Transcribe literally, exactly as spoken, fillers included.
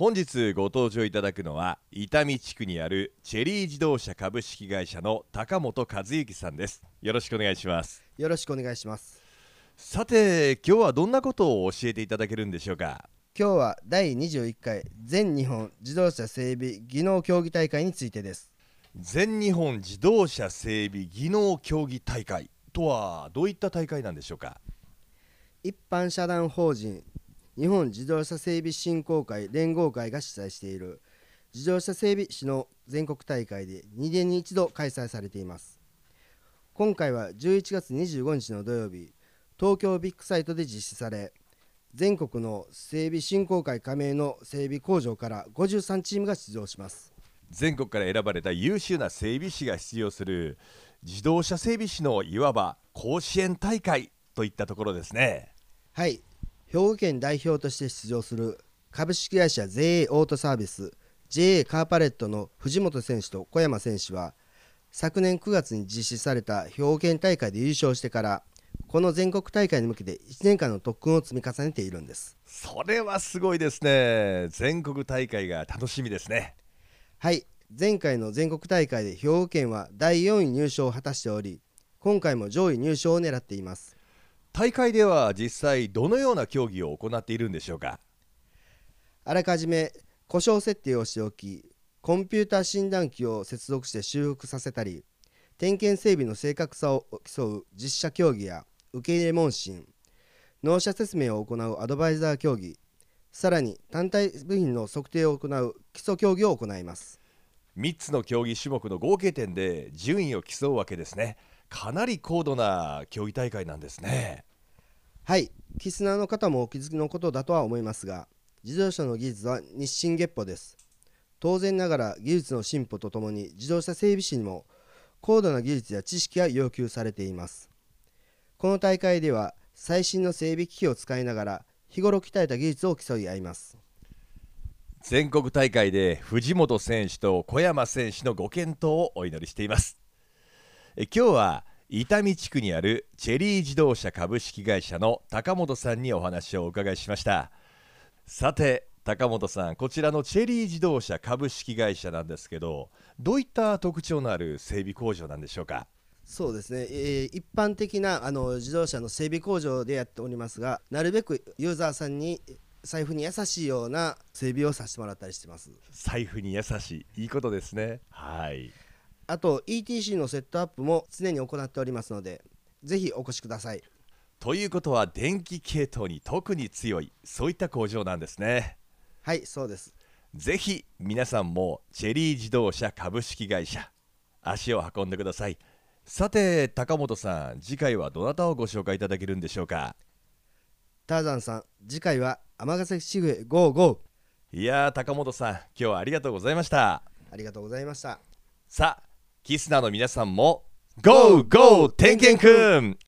本日ご登場いただくのは伊丹地区にあるチェリー自動車株式会社の高本和之さんです。よろしくお願いします。 よろしくお願いします。 さて、今日はどんなことを教えていただけるんでしょうか。 今日はだいにじゅういっかい全日本自動車整備技能競技大会についてです。 全日本自動車整備技能競技大会とはどういった大会なんでしょうか。 一般社団法人日本自動車整備振興会連合会が主催している自動車整備士の全国大会でにねんに一度開催されています。今回はじゅういちがつにじゅうごにちの土曜日、東京ビッグサイトで実施され、全国の整備振興会加盟の整備工場からごじゅうさんチームが出場します。 全国から選ばれた優秀な整備士が出場する自動車整備士のいわば甲子園大会といったところですね。 はい、兵庫県代表として出場する株式会社 ジェーエー オートサービス ジェーエー カーパレットの藤本選手と小山選手は、昨年くがつに実施された兵庫県大会で優勝してからこの全国大会に向けていちねんかんの特訓を積み重ねているんです。 それはすごいですね。全国大会が楽しみですね。 はい、前回の全国大会で兵庫県はだいよんい入賞を果たしており、今回も上位入賞を狙っています。 大会では実際どのような競技を行っているんでしょうか。 あらかじめ故障設定をしておき、コンピューター診断機を接続して修復させたり、点検整備の正確さを競う実車競技や受け入れ問診、納車説明を行うアドバイザー競技、さらに単体部品の測定を行う基礎競技を行います。 みっつの競技種目の合計点で順位を競うわけですね。かなり高度な競技大会なんですね。 はい、キスナーの方もお気づきのことだとは思いますが、自動車の技術は日進月歩です。当然ながら技術の進歩とともに自動車整備士にも高度な技術や知識が要求されています。この大会では最新の整備機器を使いながら日頃鍛えた技術を競い合います。 全国大会で藤本選手と小山選手のご健闘をお祈りしています。え今日は伊丹地区にあるチェリー自動車株式会社の高本さんにお話をお伺いしました。さて高本さん、こちらのチェリー自動車株式会社なんですけど、どういった特徴のある整備工場なんでしょうか。 そうですね、えー一般的なあの自動車の整備工場でやっておりますが、なるべくユーザーさんに財布に優しいような整備をさせてもらったりしてます。 財布に優しい、いいことですね。はい。 あと イーティーシー のセットアップも常に行っておりますので、ぜひお越しください。 ということは電気系統に特に強い、そういった工場なんですね。 はい、そうです。 ぜひ皆さんもチェリー自動車株式会社足を運んでください。さて高本さん、次回はどなたをご紹介いただけるんでしょうか。 ターザンさん、次回は尼崎市へゴーゴー。 いやー高本さん、今日はありがとうございました。 ありがとうございました。 さあキスナーの皆さんもゴーゴー点検くん